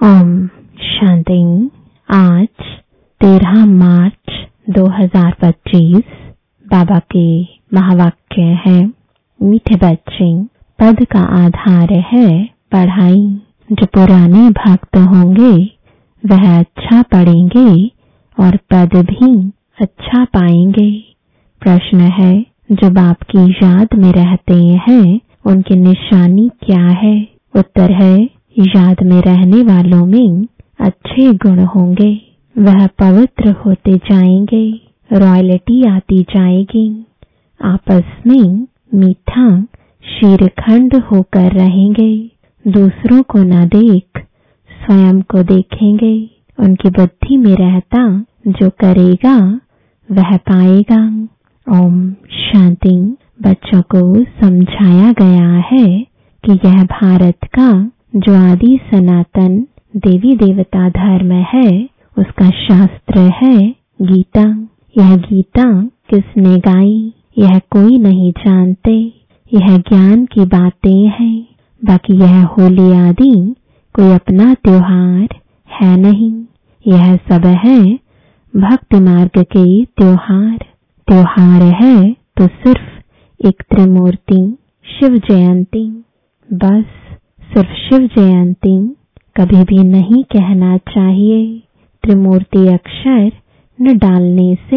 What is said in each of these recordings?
ओम शांति। आज 13 मार्च 2025 बाबा के महावाक्य है, मीठे बच्चे। पद का आधार है पढ़ाई। जो पुराने भक्त होंगे वह अच्छा पढ़ेंगे और पद भी अच्छा पाएंगे। प्रश्न है, जो बाप की याद में रहते हैं उनकी निशानी क्या है? उत्तर है, याद में रहने वालों में अच्छे गुण होंगे, वह पवित्र होते जाएंगे, रॉयल्टी आती जाएगी, आपस में मीठा शीरखंड होकर रहेंगे, दूसरों को न देख स्वयं को देखेंगे। उनकी बुद्धि में रहता जो करेगा वह पाएगा। ओम शांति। बच्चों को समझाया गया है कि यह भारत का जो आदि सनातन देवी देवता धर्म है उसका शास्त्र है गीता। यह गीता किसने गाई यह कोई नहीं जानते, यह ज्ञान की बातें हैं। बाकी यह होली आदि कोई अपना त्योहार है नहीं, यह सब है भक्ति मार्ग के त्योहार। त्योहार है तो सिर्फ एक त्रिमूर्ति शिव जयंती, बस सिर्फ शिव जयंती कभी भी नहीं कहना चाहिए। त्रिमूर्ति अक्षर न डालने से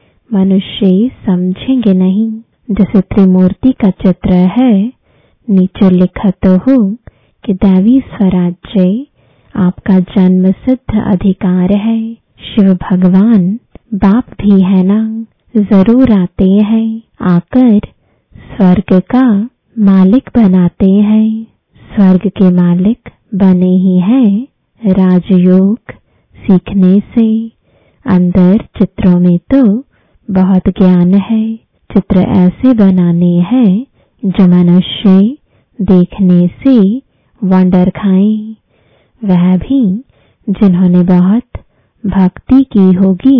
मनुष्य समझेंगे नहीं। जैसे त्रिमूर्ति का चित्र है, नीचे लिखा तो हो कि दैवी स्वराज्य आपका जन्म सिद्ध अधिकार है। शिव भगवान बाप भी है ना, जरूर आते हैं, आकर स्वर्ग का मालिक बनाते हैं। स्वर्ग के मालिक बने ही हैं राजयोग सीखने से। अंदर चित्रों में तो बहुत ज्ञान है, चित्र ऐसे बनाने हैं जो मनुष्य देखने से वंडर खाएं। वह भी जिन्होंने बहुत भक्ति की होगी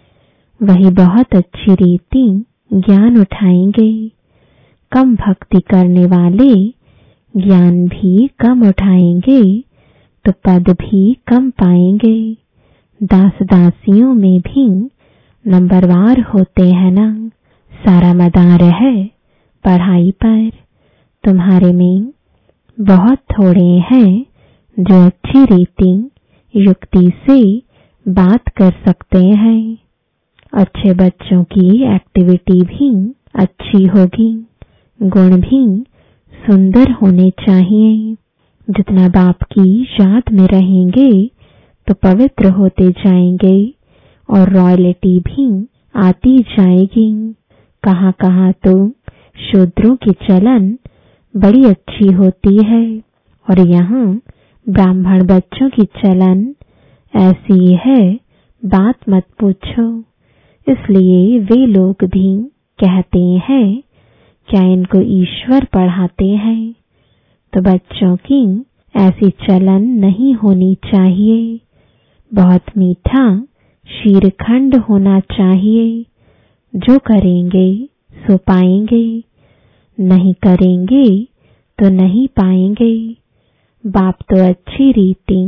वही बहुत अच्छी रीति ज्ञान उठाएंगे। कम भक्ति करने वाले ज्ञान भी कम उठाएंगे तो पद भी कम पाएंगे। दास दासियों में भी नंबरवार होते हैं ना। सारा मदार है पढ़ाई पर। तुम्हारे में बहुत थोड़े हैं जो अच्छी रीति युक्ति से बात कर सकते हैं। अच्छे बच्चों की एक्टिविटी भी अच्छी होगी, गुण भी सुंदर होने चाहिए। जितना बाप की याद में रहेंगे तो पवित्र होते जाएंगे और रॉयल्टी भी आती जाएगी। कहाँ कहाँ तो शूद्रों की चलन बड़ी अच्छी होती है और यहाँ ब्राह्मण बच्चों की चलन ऐसी है बात मत पूछो। इसलिए वे लोग भी कहते हैं क्या इनको ईश्वर पढ़ाते हैं? तो बच्चों की ऐसी चलन नहीं होनी चाहिए। बहुत मीठा शीरखंड होना चाहिए। जो करेंगे सो पाएंगे, नहीं करेंगे तो नहीं पाएंगे। बाप तो अच्छी रीति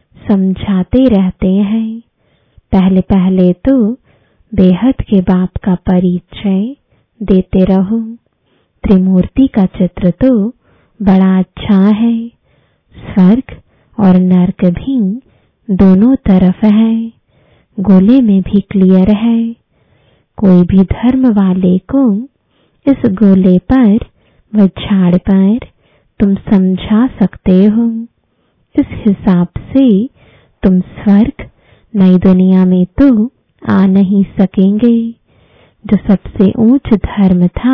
समझाते रहते हैं। पहले पहले तो बेहद के बाप का परिचय देते रहो। त्रिमूर्ति का चित्र तो बड़ा अच्छा है। स्वर्ग और नरक भी दोनों तरफ है, गोले में भी क्लियर है। कोई भी धर्म वाले को इस गोले पर व झाड़ पर तुम समझा सकते हो। इस हिसाब से तुम स्वर्ग नई दुनिया में तो आ नहीं सकेंगे। जो सबसे ऊंच धर्म था,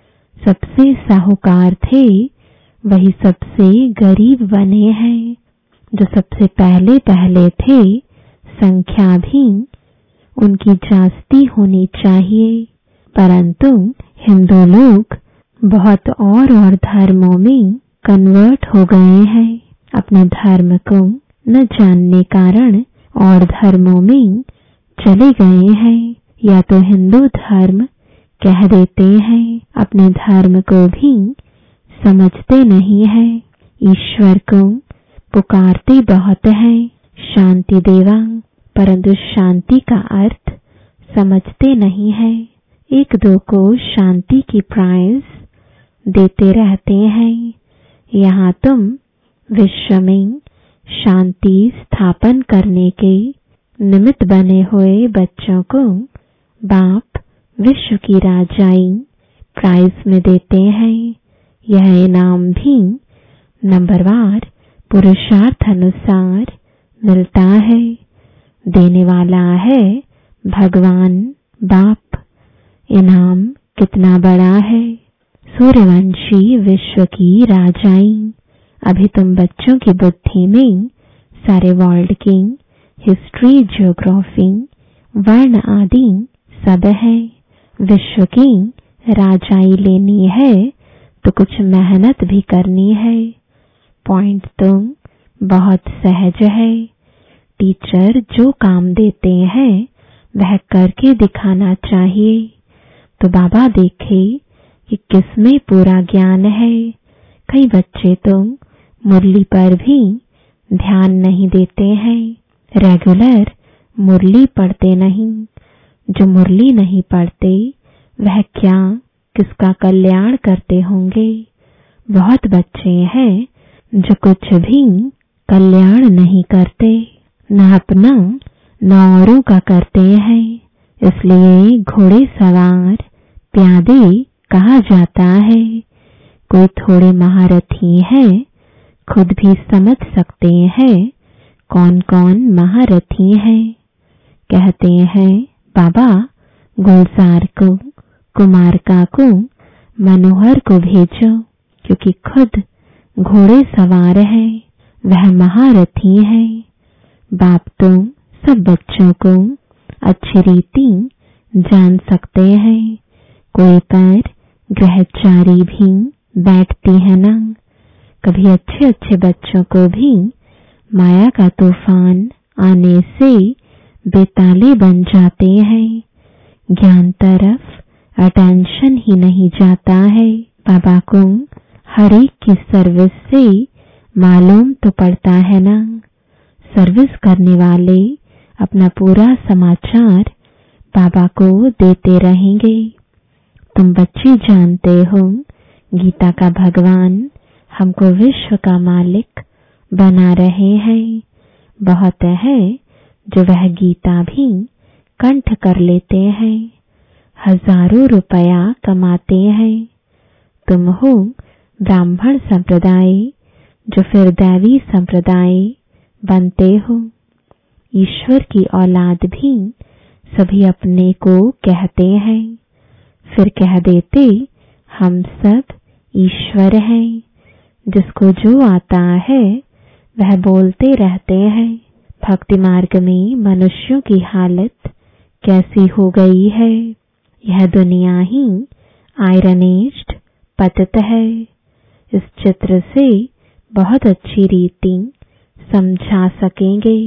सबसे साहूकार थे, वही सबसे गरीब बने हैं। जो सबसे पहले पहले थे, संख्या भी उनकी जास्ती होनी चाहिए। परंतु हिंदू लोग बहुत और धर्मों में कन्वर्ट हो गए हैं। अपने धर्म को न जानने कारण और धर्मों में चले गए हैं, या तो हिंदू धर्म कह देते हैं, अपने धर्म को भी समझते नहीं है। ईश्वर को पुकारते बहुत हैं शांति देवा, परंतु शांति का अर्थ समझते नहीं है। एक दो को शांति की प्राइज देते रहते हैं। यहाँ तुम विश्व में शांति स्थापन करने के निमित्त बने हुए बच्चों को बाप विश्व की राजाई प्राइज में देते हैं। यह इनाम भी नंबरवार पुरुषार्थ अनुसार मिलता है। देने वाला है भगवान बाप। इनाम कितना बड़ा है। सूर्यवंशी विश्व की राजाई। अभी तुम बच्चों की बुद्धि में सारे वर्ल्ड की हिस्ट्री, ज्योग्राफी, वर्ण आदि सब है। विश्व की राजाई लेनी है तो कुछ मेहनत भी करनी है। पॉइंट तो बहुत सहज है। टीचर जो काम देते हैं वह करके दिखाना चाहिए तो बाबा देखे कि किसमें पूरा ज्ञान है। कई बच्चे तो मुरली पर भी ध्यान नहीं देते हैं, रेगुलर मुरली पढ़ते नहीं। जो मुरली नहीं पढ़ते वह क्या किसका कल्याण करते होंगे। बहुत बच्चे हैं जो कुछ भी कल्याण नहीं करते, न अपना न औरों का करते हैं। इसलिए घोड़े सवार प्यादे कहा जाता है। कोई थोड़े महारथी हैं, खुद भी समझ सकते हैं कौन कौन महारथी हैं। कहते हैं बाबा गुलजार को, कुमारका को, मनोहर को भेजो, क्योंकि खुद घोड़े सवार है, वह महारथी है। बाप तो सब बच्चों को अच्छी रीति जान सकते हैं। कोई पर ग्रहचारी भी बैठती है ना। कभी अच्छे अच्छे बच्चों को भी माया का तूफान आने से बेताले बन जाते हैं। ज्ञान तरफ अटेंशन ही नहीं जाता है। बाबा को हर एक की सर्विस से मालूम तो पड़ता है ना। सर्विस करने वाले अपना पूरा समाचार बाबा को देते रहेंगे। तुम बच्चे जानते हो गीता का भगवान हमको विश्व का मालिक बना रहे हैं। बहुत है जो वह गीता भी कंठ कर लेते हैं, हजारों रुपया कमाते हैं। तुम हो ब्राह्मण संप्रदाय जो फिर दैवी संप्रदाय बनते हो। ईश्वर की औलाद भी सभी अपने को कहते हैं, फिर कह देते हम सब ईश्वर हैं। जिसको जो आता है वह बोलते रहते हैं। भक्ति मार्ग में मनुष्यों की हालत कैसी हो गई है। यह दुनिया ही आयरन एज्ड पतित है। इस चित्र से बहुत अच्छी रीति समझा सकेंगे।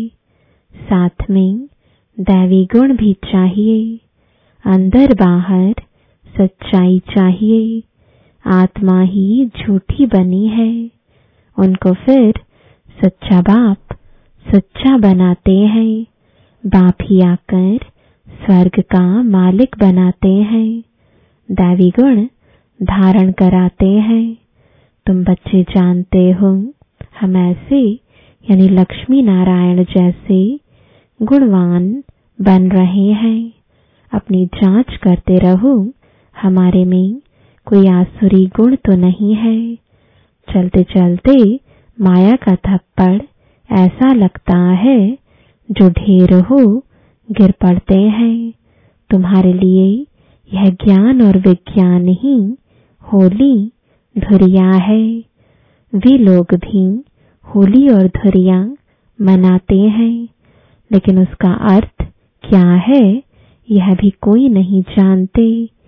साथ में दैवी गुण भी चाहिए, अंदर बाहर सच्चाई चाहिए। आत्मा ही झूठी बनी है, उनको फिर सच्चा बाप सच्चा बनाते हैं। बाप ही आकर स्वर्ग का मालिक बनाते हैं, दैवी गुण धारण कराते हैं। तुम बच्चे जानते हो हम ऐसे यानी लक्ष्मी नारायण जैसे गुणवान बन रहे हैं। अपनी जांच करते रहो, हमारे में कोई आसुरी गुण तो नहीं है। चलते चलते माया का थप्पड़ ऐसा लगता है जो ढेर हो गिर पड़ते हैं। तुम्हारे लिए यह ज्ञान और विज्ञान ही होली धुरिया है। वे लोग भी होली और धुरिया मनाते हैं, लेकिन उसका अर्थ क्या है यह भी कोई नहीं जानते।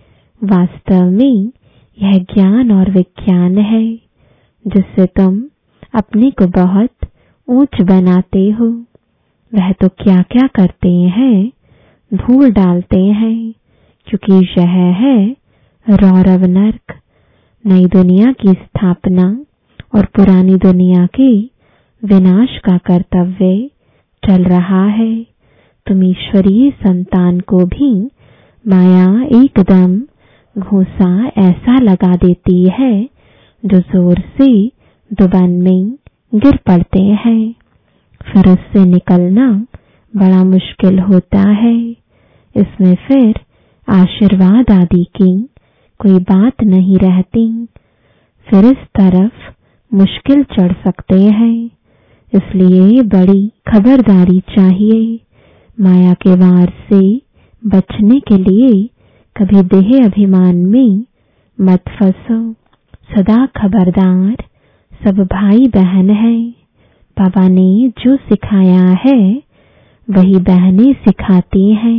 वास्तव में यह ज्ञान और विज्ञान है जिससे तुम अपने को बहुत ऊंच बनाते हो। वह तो क्या क्या करते हैं, धूल डालते हैं, क्योंकि यह है रौरव नरक। नई दुनिया की स्थापना और पुरानी दुनिया के विनाश का कर्तव्य चल रहा है। तुम ईश्वरीय संतान को भी माया एकदम घूंसा ऐसा लगा देती है जो जोर से दुबन में गिर पड़ते हैं। फिर उससे निकलना बड़ा मुश्किल होता है। इसमें फिर आशीर्वाद आदि की कोई बात नहीं रहती। फिर इस तरफ मुश्किल चढ़ सकते हैं। इसलिए बड़ी खबरदारी चाहिए। माया के वार से बचने के लिए कभी देह अभिमान में मत फंसो। सदा खबरदार, सब भाई बहन है। बाबा ने जो सिखाया है वही बहनें सिखाती हैं।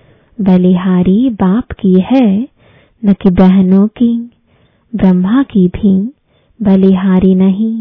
बलिहारी बाप की है न कि बहनों की। ब्रह्मा की भी बलिहारी नहीं।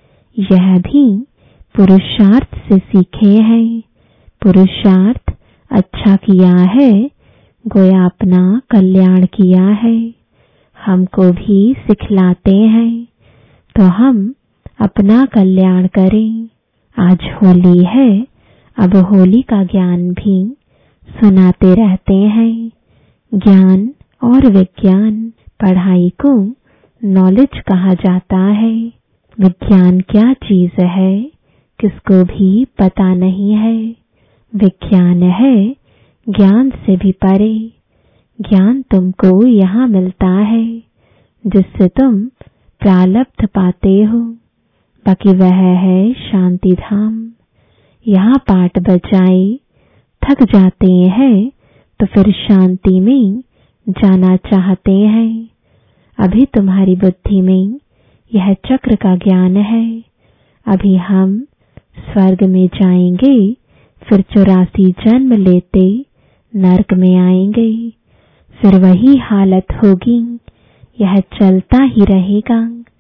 यह भी पुरुषार्थ से सीखे हैं। पुरुषार्थ अच्छा किया है, गोया अपना कल्याण किया है। हमको भी सिखलाते हैं तो हम अपना कल्याण करें। आज होली है, अब होली का ज्ञान भी सुनाते रहते हैं। ज्ञान और विज्ञान, पढ़ाई को नॉलेज कहा जाता है। विज्ञान क्या चीज है किसको भी पता नहीं है। विज्ञान है ज्ञान से भी परे। ज्ञान तुमको यहाँ मिलता है जिससे तुम प्रारब्ध पाते हो। बाकी वह है शांति धाम। यहाँ पाठ बजाए थक जाते हैं तो फिर शांति में जाना चाहते हैं। अभी तुम्हारी बुद्धि में यह चक्र का ज्ञान है। अभी हम स्वर्ग में जाएंगे, फिर 84 जन्म लेते नरक में आएंगे। फिर वही हालत होगी। यह चलता ही रहेगा।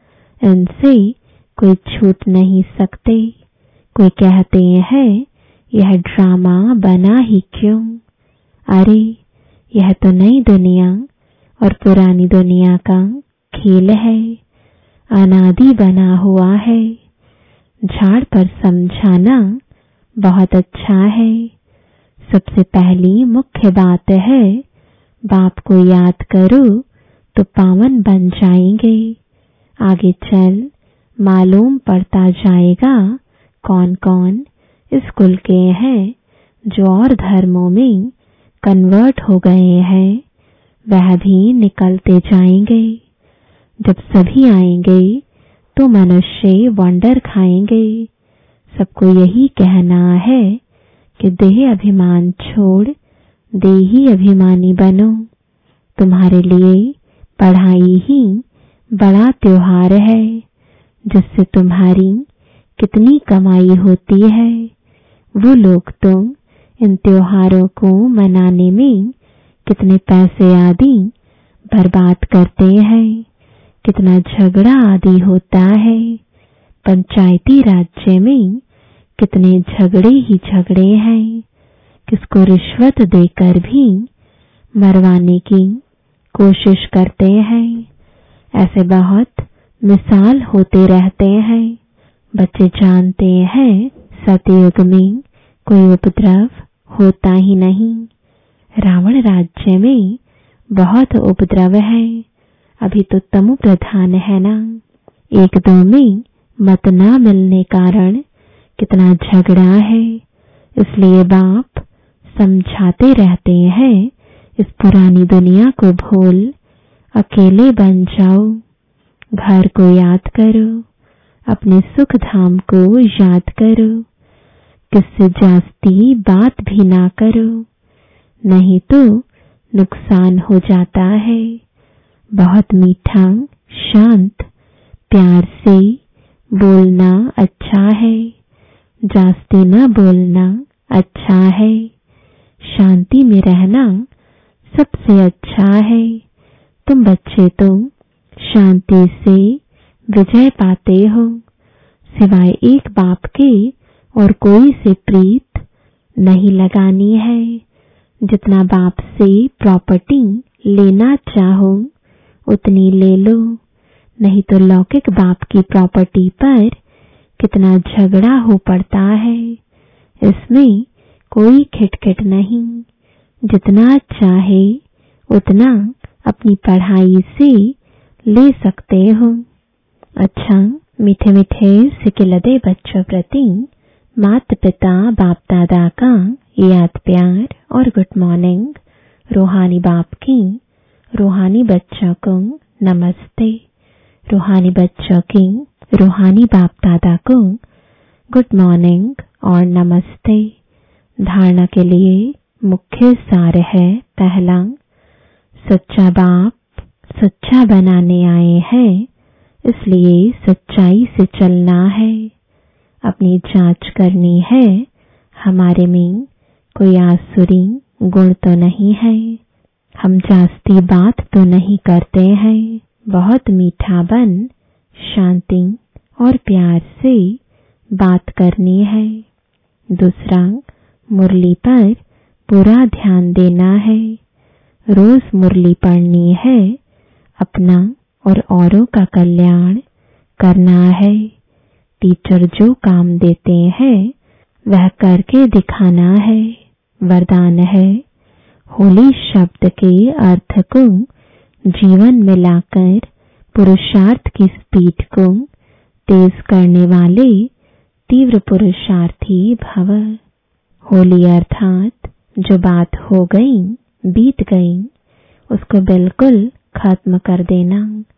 इनसे कोई छूट नहीं सकते। कोई कहते हैं यह ड्रामा बना ही क्यों। अरे यह तो नई दुनिया और पुरानी दुनिया का खेल है। अनादि बना हुआ है। झाड़ पर समझाना बहुत अच्छा है। सबसे पहली मुख्य बात है बाप को याद करो तो पावन बन जाएंगे। आगे चल मालूम पड़ता जाएगा कौन कौन इस कुल के हैं जो और धर्मों में कन्वर्ट हो गए हैं। वह भी निकलते जाएंगे। जब सभी आएंगे तो मनुष्य वंडर खाएंगे। सबको यही कहना है कि देह अभिमान छोड़ देही अभिमानी बनो। तुम्हारे लिए पढ़ाई ही बड़ा त्योहार है जिससे तुम्हारी कितनी कमाई होती है। वो लोग तो इन त्योहारों को मनाने में कितने पैसे आदि बर्बाद करते हैं। कितना झगड़ा आदि होता है। पंचायती राज्य में कितने झगड़े ही झगड़े हैं। किसको रिश्वत देकर भी मरवाने की कोशिश करते हैं। ऐसे बहुत मिसाल होते रहते हैं। बच्चे जानते हैं सतयुग में कोई उपद्रव होता ही नहीं। रावण राज्य में बहुत उपद्रव है। अभी तो तमु प्रधान है ना। एक दो में मत ना मिलने कारण कितना झगड़ा है। इसलिए बाप समझाते रहते हैं इस पुरानी दुनिया को भूल अकेले बन जाओ। घर को याद करो, अपने सुख धाम को याद करो। किससे जास्ती बात भी ना करो, नहीं तो नुकसान हो जाता है। बहुत मीठा शांत प्यार से बोलना अच्छा है। जास्ती न बोलना अच्छा है। शांति में रहना सबसे अच्छा है। तुम बच्चे तो शांति से विजय पाते हो। सिवाय एक बाप के और कोई से प्रीत नहीं लगानी है। जितना बाप से प्रॉपर्टी लेना चाहो उतनी ले लो, नहीं तो लौकिक बाप की प्रॉपर्टी पर कितना झगड़ा हो पड़ता है। इसमें कोई खिटखिट नहीं, जितना चाहे उतना अपनी पढ़ाई से ले सकते हो। अच्छा, मीठे मीठे सिकिलदे बच्चों प्रति माता पिता बाप दादा का याद प्यार और गुड मॉर्निंग। रूहानी बाप की रूहानी बच्चों को नमस्ते। रूहानी बच्चों की रूहानी बाप दादा को गुड मॉर्निंग और नमस्ते। धारणा के लिए मुख्य सार है, पहला, सच्चा बाप सच्चा बनाने आए हैं, इसलिए सच्चाई से चलना है। अपनी जांच करनी है, हमारे में कोई आसुरी गुण तो नहीं है। हम जास्ती बात तो नहीं करते हैं। बहुत मीठा बन शांति और प्यार से बात करनी है। दूसरा, मुरली पर पूरा ध्यान देना है। रोज मुरली पढ़नी है। अपना और औरों का कल्याण करना है। टीचर जो काम देते हैं वह करके दिखाना है। वरदान है, होली शब्द के अर्थ को जीवन में लाकर पुरुषार्थ की स्पीड को तेज करने वाले तीव्र पुरुषार्थी भव। होली अर्थात जो बात हो गई बीत गई उसको बिल्कुल खत्म कर देना,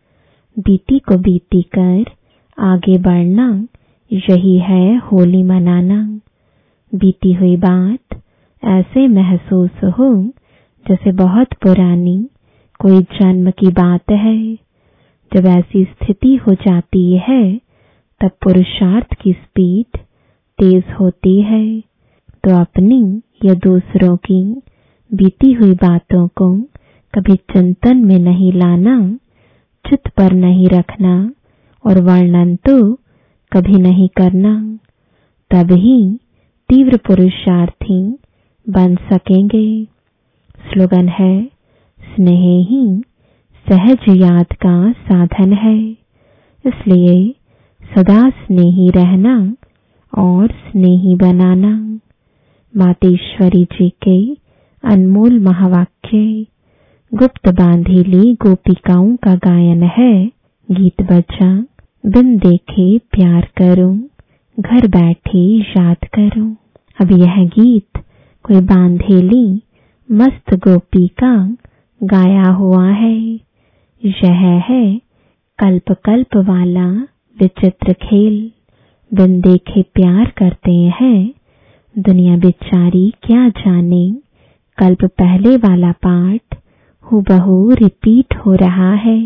बीती को बीती कर आगे बढ़ना, यही है होली मनाना। बीती हुई बात ऐसे महसूस हो जैसे बहुत पुरानी कोई जन्म की बात है। जब ऐसी स्थिति हो जाती है तब पुरुषार्थ की स्पीड तेज होती है। तो अपनी या दूसरों की बीती हुई बातों को कभी चिंतन में नहीं लाना, चित्त पर नहीं रखना और वर्णन तो कभी नहीं करना। तभी तीव्र पुरुषार्थी बन सकेंगे। स्लोगन है, स्नेह ही सहज याद का साधन है, इसलिए सदा स्नेही रहना और स्नेही बनाना। मातेश्वरी जी के अनमोल महावाक्य गुप्त बांधीली गोपिकाओं का गायन है। गीत बजा बिन देखे प्यार करूं, घर बैठे याद करूं। अब यह गीत कोई बांधेली मस्त गोपी का गाया हुआ है। यह है कल्प कल्प वाला विचित्र खेल। बिन देखे प्यार करते हैं, दुनिया बेचारी क्या जाने। कल्प पहले वाला पाठ हूबहू रिपीट हो रहा है।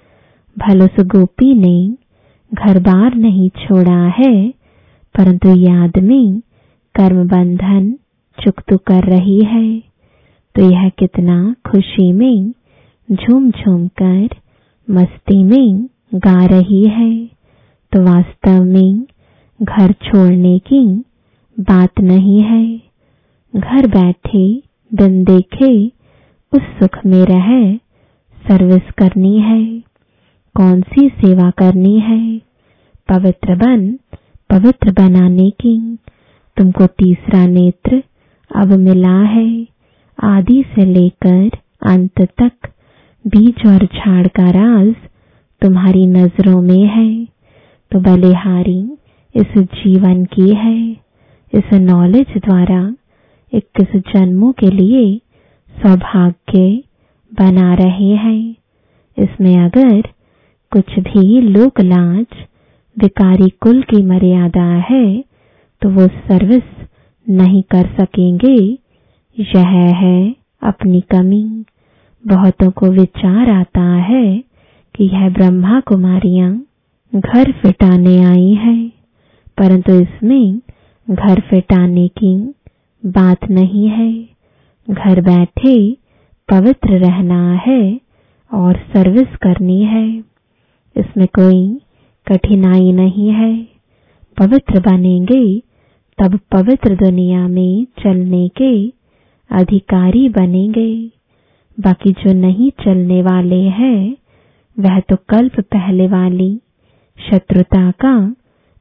भलोस गोपी ने घर बार नहीं छोड़ा है, परंतु याद में कर्म बंधन चुकतु कर रही है। तो यह कितना खुशी में झूम झूम कर मस्ती में गा रही है। तो वास्तव में घर छोड़ने की बात नहीं है। घर बैठे बिन देखे उस सुख में रह सर्विस करनी है। कौन सी सेवा करनी है? पवित्र बन पवित्र बनाने की। तुमको तीसरा नेत्र अब मिला है। आदि से लेकर अंत तक बीज और झाड़ का राज तुम्हारी नजरों में है। तो बलिहारी इस जीवन की है। इस नॉलेज द्वारा 21 जन्मों के लिए सौभाग्य बना रहे हैं। इसमें अगर कुछ भी लोक लाज विकारी कुल की मर्यादा है तो वो सर्विस नहीं कर सकेंगे। यह है अपनी कमी। बहुतों को विचार आता है कि यह ब्रह्मा कुमारियां घर फिटाने आई हैं, परंतु इसमें घर फिटाने की बात नहीं है। घर बैठे पवित्र रहना है और सर्विस करनी है। इसमें कोई कठिनाई नहीं है। पवित्र बनेंगे तब पवित्र दुनिया में चलने के अधिकारी बनेंगे। बाकी जो नहीं चलने वाले हैं वह तो कल्प पहले वाली शत्रुता का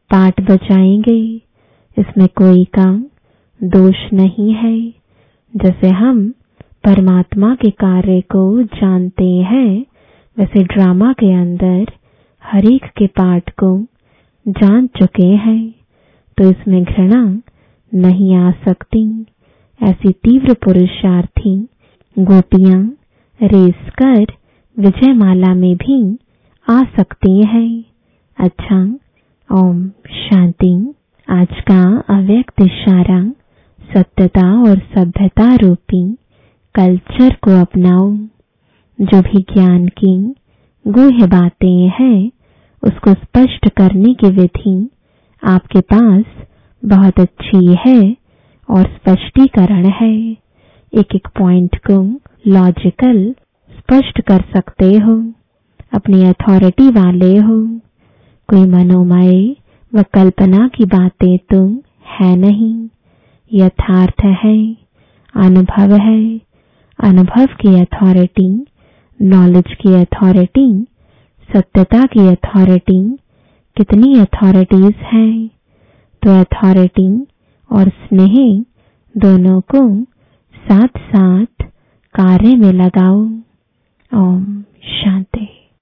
पाठ बजाएंगे, इसमें कोई काम दोष नहीं है। जैसे हम परमात्मा के कार्य को जानते हैं, वैसे ड्रामा के अंदर हर एक के पाठ को जान चुके हैं, तो इसमें घृणा नहीं आ सकती। ऐसी तीव्र पुरुषार्थी गोपियां रेस कर विजयमाला में भी आ सकती हैं। अच्छा, ओम शांति। आज का अव्यक्त इशारा, सत्यता और सभ्यता रूपी कल्चर को अपनाओ। जो भी ज्ञान की गुह्य बातें हैं, उसको स्पष्ट करने की विधि आपके पास बहुत अच्छी है और स्पष्टीकरण है। एक एक पॉइंट को लॉजिकल स्पष्ट कर सकते हो, अपनी अथॉरिटी वाले हो। कोई मनोमय व कल्पना की बातें तो है नहीं, यथार्थ है, अनुभव है। अनुभव की अथॉरिटी, नॉलेज की अथॉरिटी, सत्यता की अथॉरिटी, कितनी अथॉरिटीज हैं। तो अथॉरिटी और स्नेह दोनों को साथ साथ कार्य में लगाओ। ओम शांति।